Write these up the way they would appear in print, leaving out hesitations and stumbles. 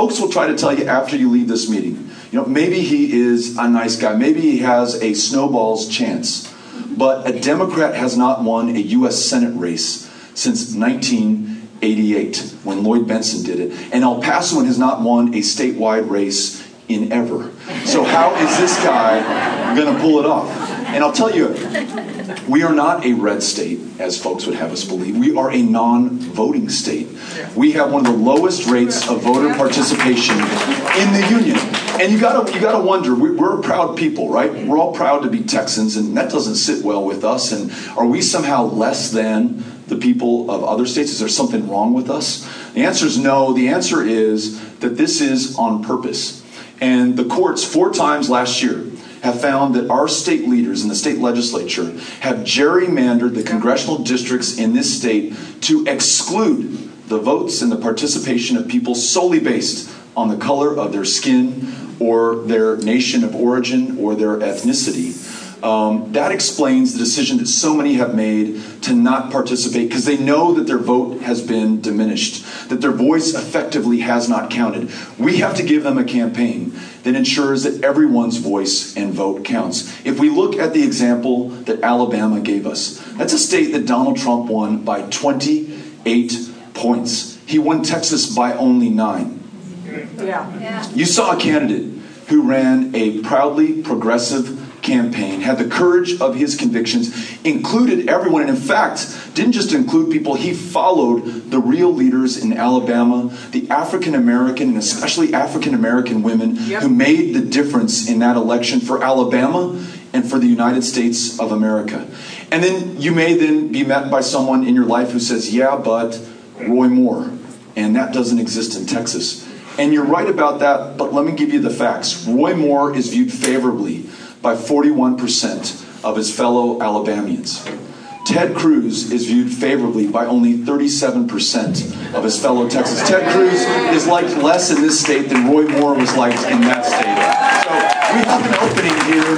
folks will try to tell you after you leave this meeting, maybe he is a nice guy. Maybe he has a snowball's chance. But a Democrat has not won a U.S. Senate race since 1988, when Lloyd Bentsen did it. And El Pasoan has not won a statewide race in ever. So how is this guy going to pull it off? And I'll tell you, we are not a red state, as folks would have us believe. We are a non-voting state. We have one of the lowest rates of voter participation in the union. And you gotta wonder, we're proud people, right? We're all proud to be Texans, and that doesn't sit well with us. And are we somehow less than the people of other states? Is there something wrong with us? The answer is no. The answer is that this is on purpose. And the courts 4 times last year have found that our state leaders in the state legislature have gerrymandered the congressional districts in this state to exclude the votes and the participation of people solely based on the color of their skin or their nation of origin or their ethnicity. That explains the decision that so many have made to not participate because they know that their vote has been diminished, that their voice effectively has not counted. We have to give them a campaign that ensures that everyone's voice and vote counts. If we look at the example that Alabama gave us, that's a state that Donald Trump won by 28 points. He won Texas by only 9. Yeah. You saw a candidate who ran a proudly progressive campaign, had the courage of his convictions, included everyone, and in fact, didn't just include people, he followed the real leaders in Alabama, the African American and especially African American women who made the difference in that election for Alabama and for the United States of America. And then you may then be met by someone in your life who says, yeah, but Roy Moore, and that doesn't exist in Texas. And you're right about that, but let me give you the facts. Roy Moore is viewed favorably by 41% of his fellow Alabamians. Ted Cruz is viewed favorably by only 37% of his fellow Texans. Ted Cruz is liked less in this state than Roy Moore was liked in that state. So we have an opening here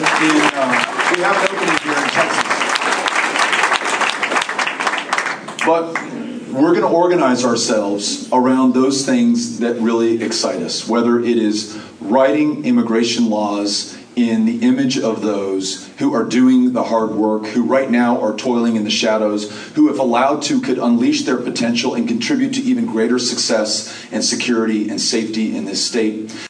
in Texas. But we're going to organize ourselves around those things that really excite us, whether it is writing immigration laws in the image of those who are doing the hard work, who right now are toiling in the shadows, who, if allowed to, could unleash their potential and contribute to even greater success and security and safety in this state.